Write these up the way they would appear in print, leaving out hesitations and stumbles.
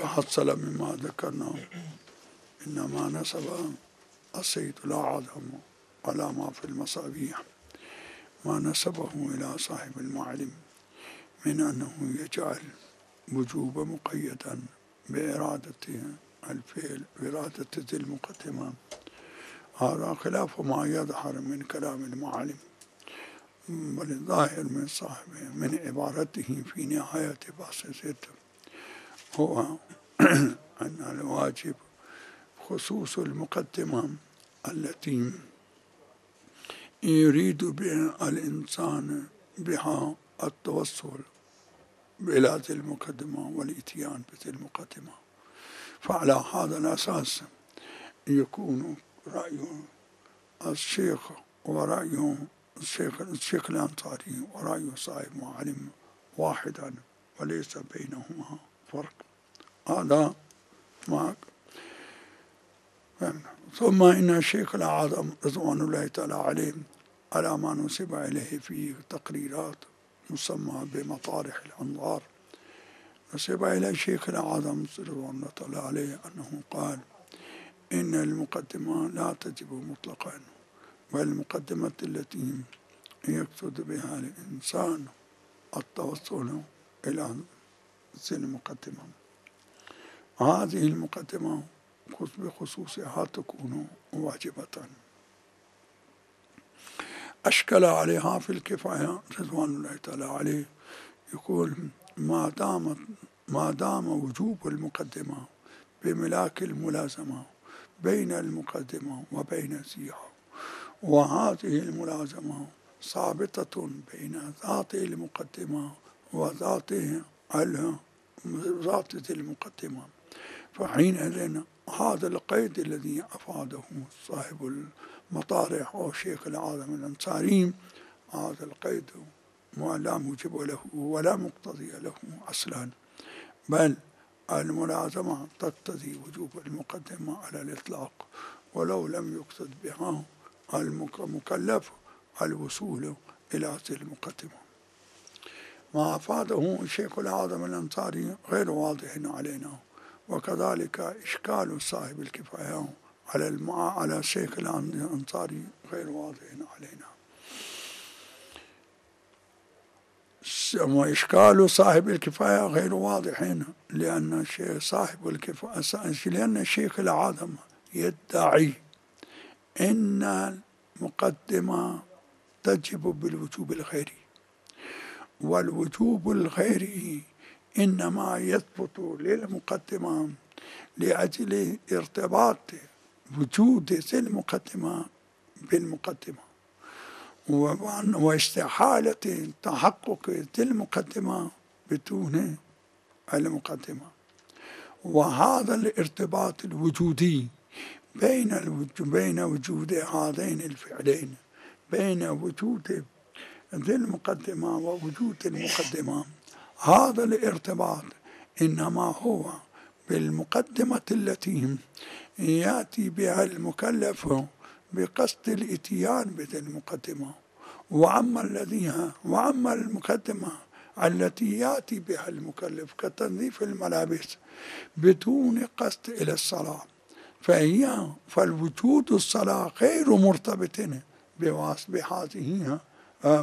حصل مما ذكرنا إنما نسب السيد الأعظم على ما في المصابيح ما نسبه إلى صاحب المعلم من أنه يجعل وجوب مقيدا بإرادة الفعل بإرادة ذي المقدمة. هذا خلاف ما يظهر من كلام المعلم، بل الظاهر من صاحبه من عبارته في نهاية باسط هو أن الواجب خصوص المقدمة التي يريد بها الإنسان بها التوصل إلى ذي المقدمة والإتيان بذي المقدمة. فعلى هذا الأساس يكون رأي الشيخ ورأي الشيخ الأنصاري ورأي صاحب معلم واحدا وليس بينهما فرق. هذا معك. ثم إن الشيخ الأعظم رضوان الله تعالى عليه على ما نسب إليه في تقريرات مسمى بمطارح الأنظار، نسب إلى الشيخ الأعظم رضوان الله تعالى عليه أنه قال إن المقدمة لا تجب مطلقا، والمقدمة التي يقصد بها الإنسان التوصل إلى ذي المقدمة، هذه المقدمة بخصوصها تكون واجبة. أشكل عليها في الكفاية رضوان الله تعالى عليه، يقول ما دام وجوب المقدمة بملاك الملازمة بين المقدمة وبين ذيها، وهذه الملازمة ثابتة بين ذات المقدمة وذات ذي المقدمة، فحينئذ هذا القيد الذي أفاده صاحب المطارح أو الشيخ الأعظم الأنصاري، هذا القيد لا موجب له ولا مقتضي له أصلا، بل الملازمة تقتضي وجوب المقدمة على الإطلاق، ولو لم يقصد بها المكلف الوصول إلى ذي المقدمة. ما أفاده الشيخ الأعظم الأنصاري غير واضح علينا، وكذلك إشكال صاحب الكفاية على الشيخ الأنصاري غير واضح علينا. وإشكال صاحب الكفاية غير واضح لأن الشيخ الأعظم يدعي إن المقدمة تجب بالوجوب الغيري، والوجوب الغيري إنما يثبت للمقدمة لأجل ارتباط وجود ذي المقدمة بالمقدمة واستحالة تحقق ذي المقدمة بدون المقدمة. وهذا الارتباط الوجودي بين وجود هذين الفعلين، بين وجود ذي المقدمة ووجود المقدمة، هذا الارتباط إنما هو بالمقدمة التي يأتي بها المكلف بقصد الإتيان بذي المقدمة، وأما المقدمة التي يأتي بها المكلف كتنظيف الملابس بدون قصد إلى الصلاة، فالوجود الصلاة غير مرتبط بهذه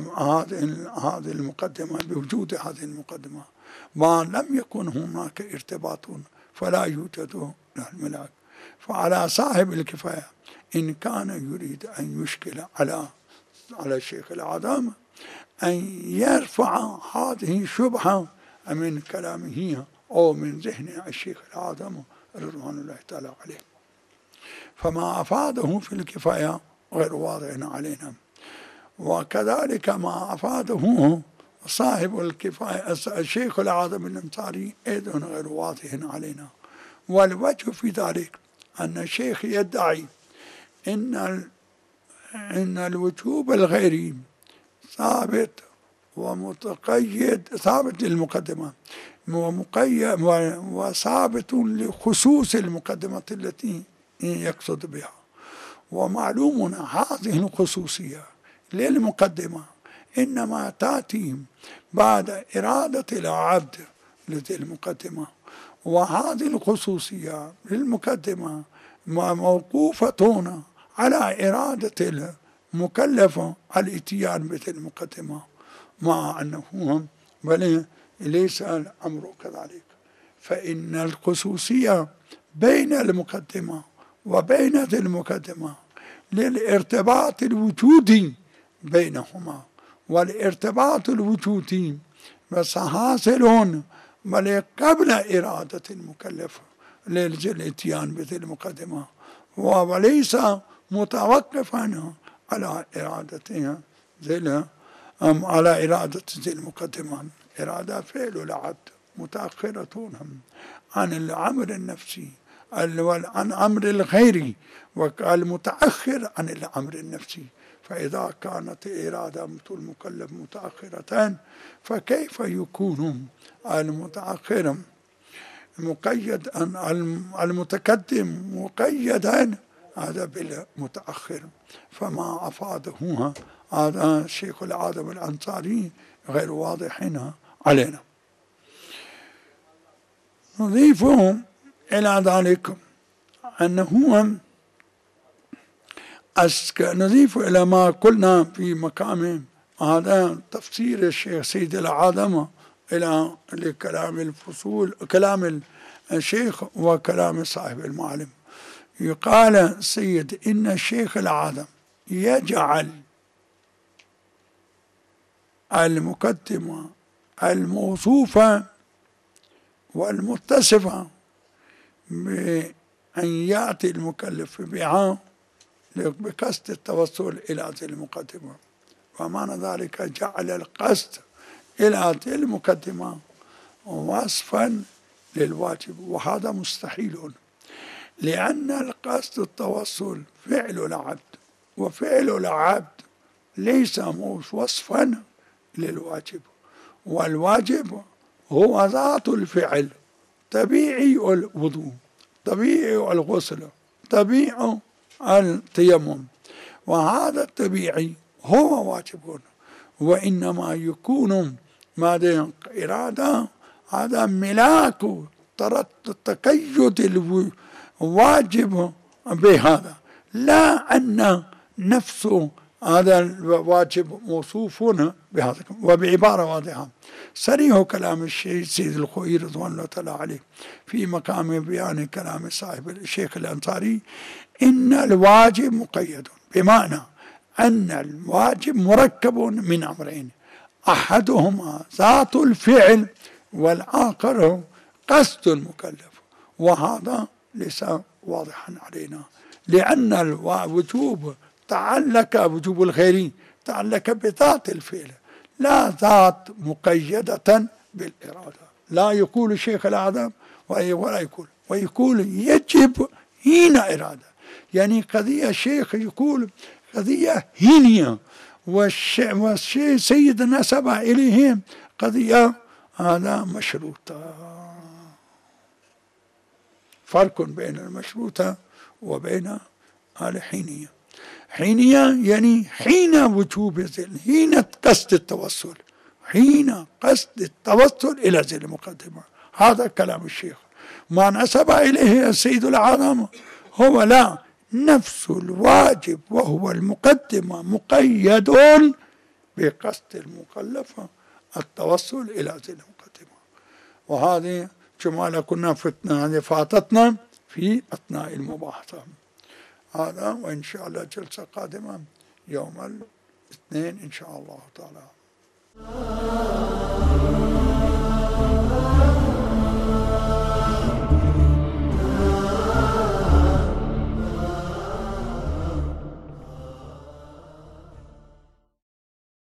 المقدمة، بوجود هذه المقدمة، ما لم يكن هناك ارتباط فلا يوجد الملاك. فعلى صاحب الكفاية إن كان يريد أن يشكل على الشيخ الأعظم أن يرفع هذه الشبهة من كلامه أو من ذهن الشيخ الأعظم رضوان الله تعالى عليه. فما أفاده في الكفاية غير واضح علينا، وكذلك ما أفاده صاحب الكفاية الشيخ الأعظم الأنصاري أيضا غير واضح علينا. والوجه في ذلك أن الشيخ يدعي إن الوجوب الغيري ثابت ومتقيد، ثابت للمقدمة ومقيد وثابت لخصوص المقدمة التي يقصد بها. ومعلوم هذه الخصوصية للمقدمة إنما تأتي بعد إرادة العبد لذي المقدمة، وهذه الخصوصية للمقدمة موقوفة على إرادة المكلف الاتيان بهذه المقدمة، مع أنه بل ليس الأمر كذلك، فإن الخصوصية بين المقدمة وبين ذي المقدمة للارتباط الوجودي بينهما، والارتباط الوجودي بس حاصل بل قبل إرادة المكلف للاتيان بذي المقدمة، وليس متوقفا على إرادتها على إرادة ذي المقدمة. إرادة فعل العبد متأخرة عن الأمر النفسي، عن أمر الغير، والمتأخر عن الأمر النفسي. فإذا كانت إرادة المكلف متأخرة فكيف يكون المتأخر مقيد المتقدم مقيدا هذا بالمتأخر؟ فما أفاده هذا الشيخ العادم الأنصاري غير واضح علينا. نضيف إلى ذلك أنه نضيف إلى ما قلنا في مقام هذا تفسير الشيخ سيد العادم إلى كلام الفصول، كلام الشيخ وكلام صاحب المعلم. يقال السيد إن الشيخ العادم يجعل المقدمة الموصوفة والمتصفة بأن يأتي المكلف بها بقصد التوصل إلى هذه المقدمة، ومعنى ذلك جعل القصد إلى هذه المقدمة وصفا للواجب، وهذا مستحيل، لأن القصد التوصل فعل العبد، وفعل العبد ليس وصفا للواجب، والواجب هو ذات الفعل، طبيعي الوضوء، طبيعي الغسل، طبيعي التيمم، وهذا الطبيعي هو واجب، وإنما يكون ماذا إرادة هذا ملاك تقيد الواجب بهذا، لا أن نفسه هذا الواجب موصوف بهذا. وبعبارة واضحة صريح كلام الشيخ سيد الخوئي رضوان الله تعالى عليه في مقام بيان كلام صاحب الشيخ الأنصاري إن الواجب مقيد، بمعنى أن الواجب مركب من أمرين، أحدهما ذات الفعل والآخر قصد المكلف، وهذا ليس واضحا علينا، لأن الوجوب تعلق وجوب الخير تعلق بذات الفعل لا ذات مقيدة بالإرادة. لا يقول الشيخ الأعظم ولا يقول، ويقول يجب هنا إرادة، يعني قضية الشيخ يقول قضية هينية، والشيء سيد نسب إليه قضية هذا مشروطة. فرق بين المشروطة وبين الحينية. حينية يعني حين وجوب الذل، حين قصد التوصل، حين قصد التوصل إلى ذل المقدمة. هذا كلام الشيخ. ما نسب إليه السيد العظم هو لا نفس الواجب وهو المقدمة مقيد بقصد المكلفة التوصل إلى ذل المقدمة. وهذه كما كنا فاتتنا في أثناء المباحثة. هذا وإن شاء الله جلسة قادمة يوم الاثنين إن شاء الله تعالى.